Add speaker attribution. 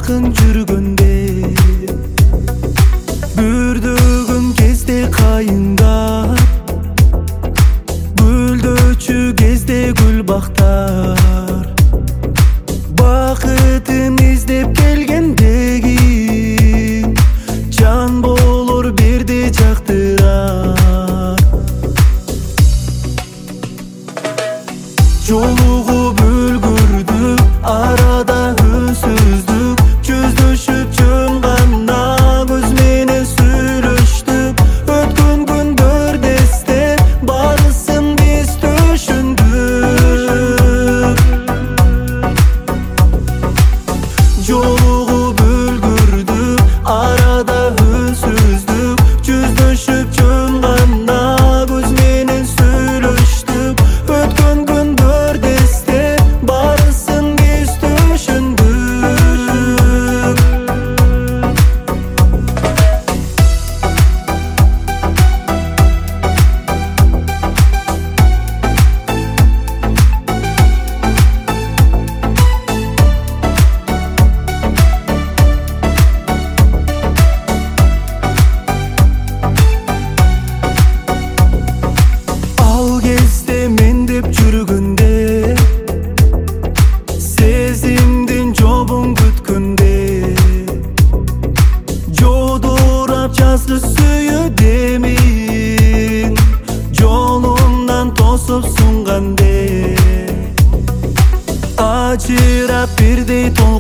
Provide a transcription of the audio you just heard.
Speaker 1: жакын жүргөндө бүрдөгөн кезде кайындап гүлдөчү кезде гүл бактар бакытын издеп келгендеги жан болор бирди жактырар жолугуп үлгүрдүк арада үнсүздүк жүздөшүп жөн гана көз менен сүйлөштүк өткөн күндөр эсте барысын биз түшүндүк жолугуп үлгүрдүк арада үнсүздүк жүздөшүп жөн гана көз менен сүйлөштүк өткөн күндөр эсте барысын биз түшүндүк ал кезде мен деп жүргөндө сезимдин жобун күткөндө жодурап жазды сүйүүдемин жолумдан тосуп сунгандө ажырап бирдей